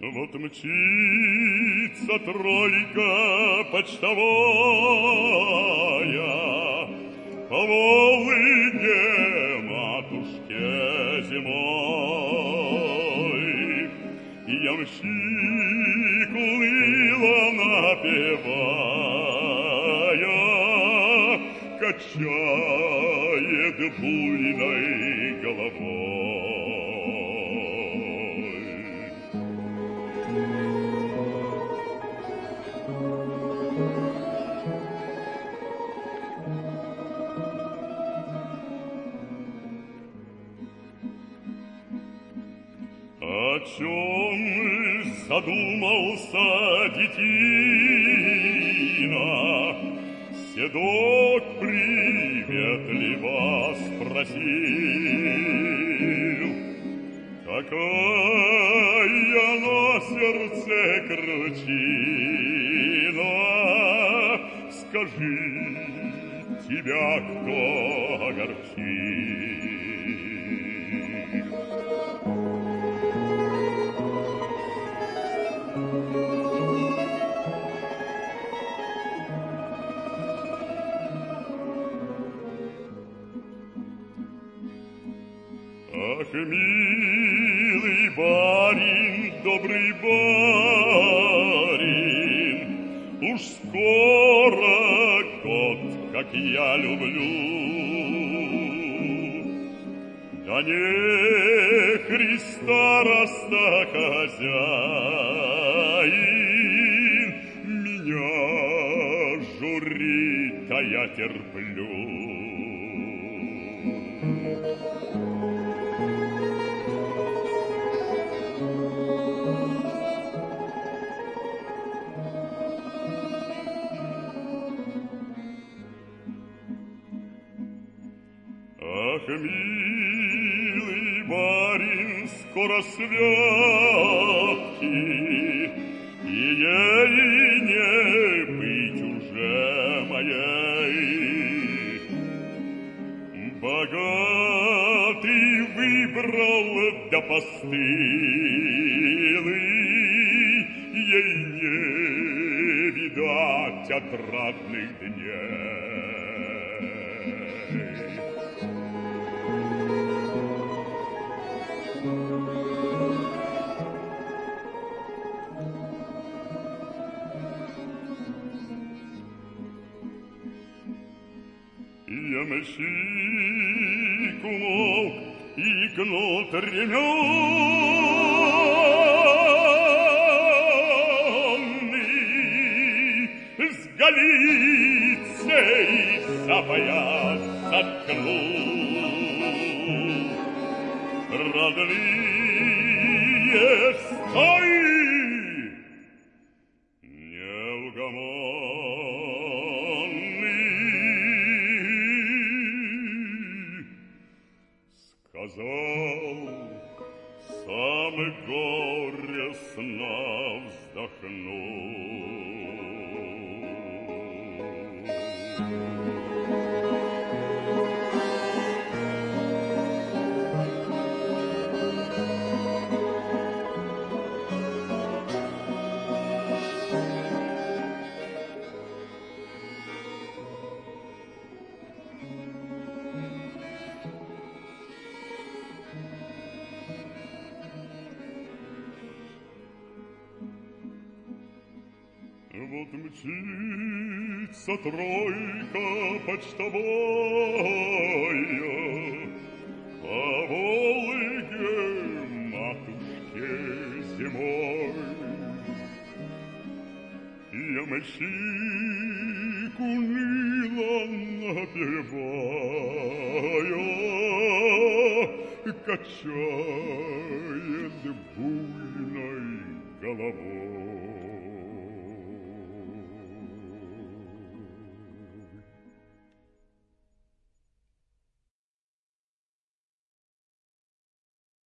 Вот мчится тройка почтовая по Волге матушке зимой. И ямщик уныло напевая качает буйной головой. О чем задумался детина? Седок приветливо спросил: какая на сердце кручина? Скажи, тебя кто огорчил? Ах, милый барин, добрый барин, уж скоро год, как я люблю. Да не Христа раста хозяин, меня журит, а я терплю. Ах, милый барин, скоро святки, и ей не быть уже моей. Богатый выбрал да постылый, ей не видать отрадных дней. Ямщик умолк и гнул ременный, с Голицей за пояс заткнул. Родные, стой! Сказал, сам горестно вздохнул. Вот мчится тройка почтовая по Волге матушке зимой. Ямщик уныло напевая качает буйной головой.